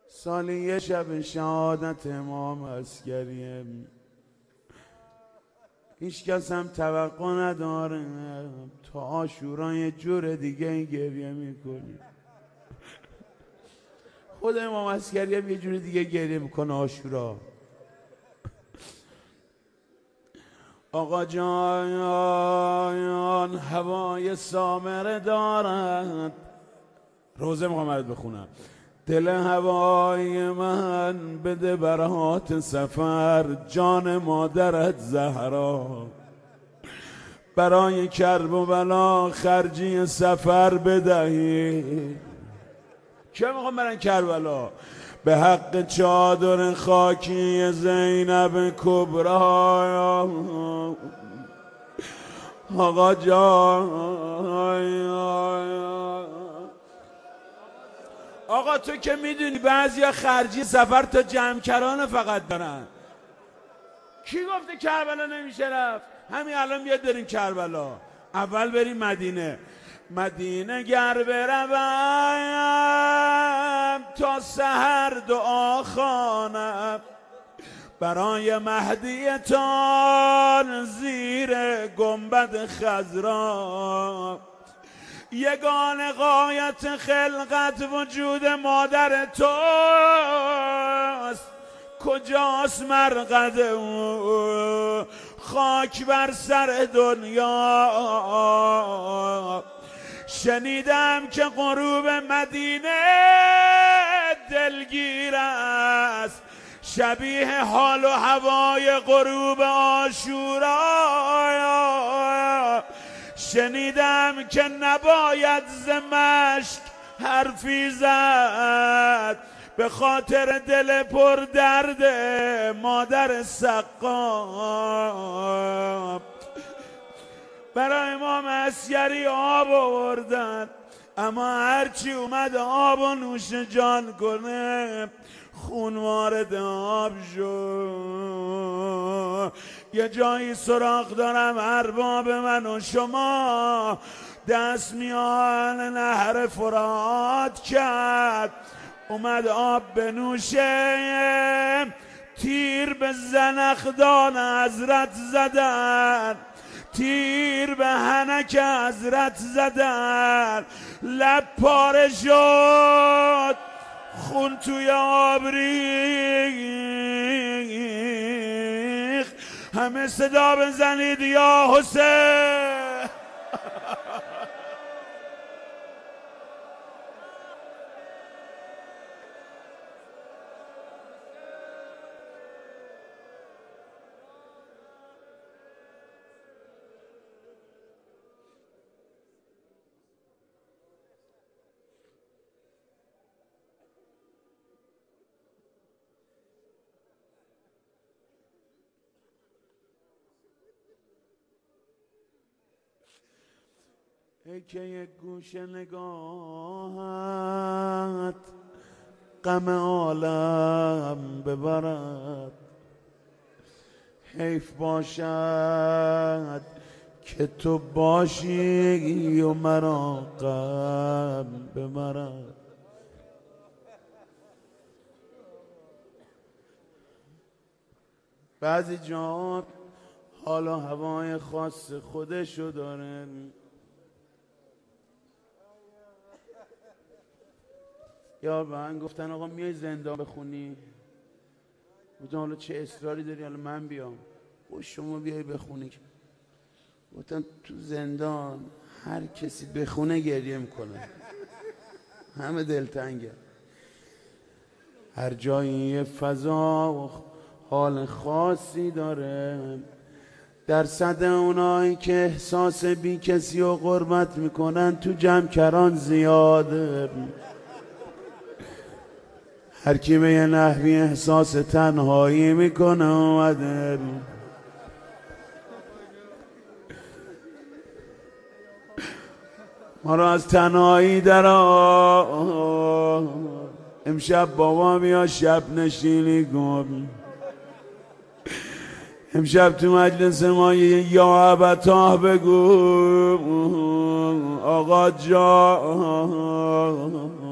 سالی یه شب شهادت امام عسکریه، هیچ کس هم توقع نداره تا عاشورا یه جور دیگه گریه میکنی. خود امام عسکری هم یه جور دیگه گریه میکنه عاشورا. آقا جان هوای سامره دارد، روزه میخوام برات بخونم. دل هوای من بده برات سفر، جان مادرت زهرا، برای کرب و بلا خرجی سفر بدهی. که میخوام برن کربلا؟ به حق چادر خاکی زینب کبرا. آقا جان آقا تو که میدونی بعضیا خرجی سفر تا جمکران فقط دارن. کی گفته کربلا نمیشه رفت؟ همین الان بیاد بریم کربلا. اول بریم مدینه. مدینه گر بروم تا سحر دعا خوانم، برای مهدیتان زیر گنبد خضرا. یگان غایت خلقت وجود مادر توست، کجاست مرقد او خاک بر سر دنیا. شنیدم که غروب مدینه دلگیر است، شبیه حال و هوای غروب عاشورا. شنیدم که نباید ز مشک حرفی زد، به خاطر دل پر درد مادر سقا. برای امام عسکری آب آوردن، اما هرچی اومد آب و نوش جان کنه خون وارد آب شد. یه جایی سراغ دارم ارباب من و شما، دست میان نهر فرات کرد، اومد آب بنوشه، تیر به زنخدان حضرت زدن، تیر به هنک حضرت زدن، لب پاره شد، خون توی آب ریخت. همه صدا بزنید یا حسین. ای که یک گوشه نگاهت غم عالم ببرد، حیف باشد که تو باشی و مرا غم ببرد. بعضی جا حال و هوای خاص خودشو داره. یا به من گفتن آقا میای زندان بخونی؟ گفتم حالا چه اصراری داری حالا من بیام؟ و شما بیای بخونی. گفتم تو زندان هر کسی بخونه گریه میکنه، همه دلتنگه. هر جایی یه فضا و حال خاصی داره. درصد اونایی که احساس بی کسی و غربت میکنن تو جمکران زیاده. هر کی به یه نحوی احساس تنهایی میکنه اومده. ما رو از تنهایی در امشب بابا بیا شب نشینی کن. امشب تو مجلس ما یا ابتاه بگو آقا جان